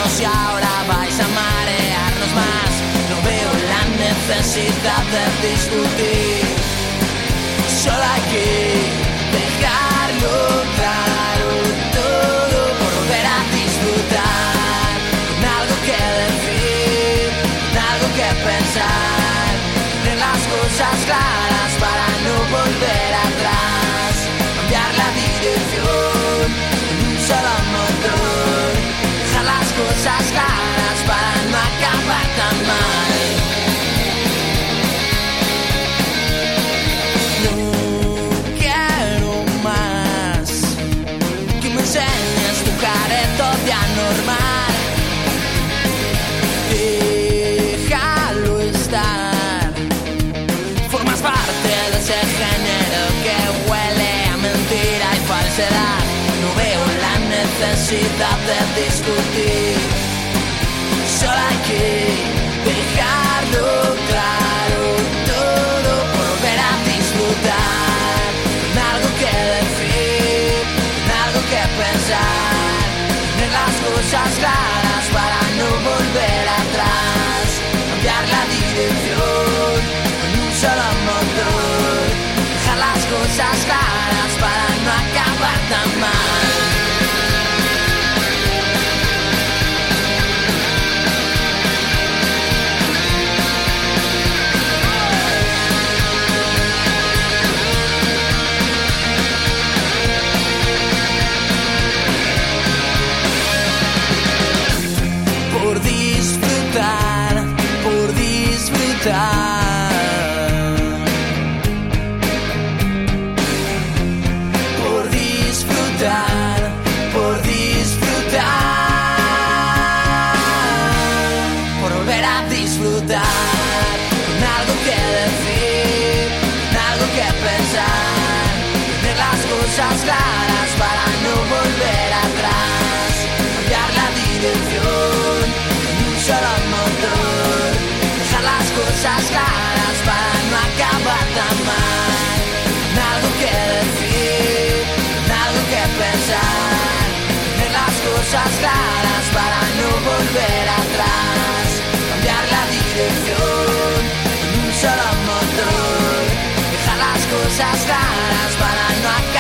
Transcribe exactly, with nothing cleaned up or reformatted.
y ahora vais a marearnos más. No veo la necesidad de discutir, solo hay que dejarlo claro todo por volver a disfrutar, con algo que decir, con algo que pensar, tener las cosas claras para no volver atrás, cambiar la dirección en un solo motor, dejar las cosas claras para no acabar tan mal. Enseñas tu careto de anormal, déjalo estar. Formas parte de ese género que huele a mentira y falsedad. No veo la necesidad de discutir, solo hay que dejarlo claro todo por volver a disfrutar, con algo que decir, que pensar, tener las cosas claras para no volver atrás, cambiar la dirección en un solo motor, dejar las cosas claras para no acabar tan mal. Por disfrutar, por disfrutar, por disfrutar, por disfrutar, por volver a disfrutar, con algo que decir, con algo que pensar, tener las cosas claras para no volver atrás, cambiar la dirección en un solo motor, dejar las cosas claras para no acabar tan mal, con algo que decir, con algo que pensar, tener las cosas claras para no volver atrás, cambiar la dirección en un solo motor, dejar las cosas claras para no acabar